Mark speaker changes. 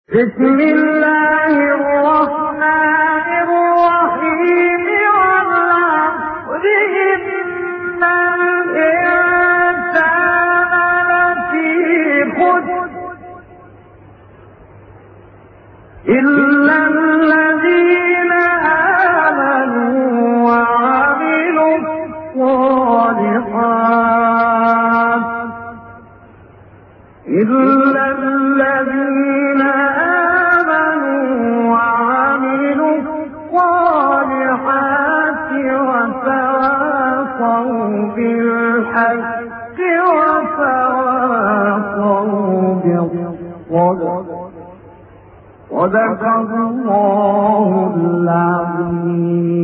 Speaker 1: بسم الله الرحمن الرحيم والعصر إن الإنسان لفي خسر إلا الذين آمنوا وعملوا الصالحات إلا الذين آمنوا وعملوا الصالحات وتواصوا بالحق وتواصوا بالصبر صدق الله العظيم.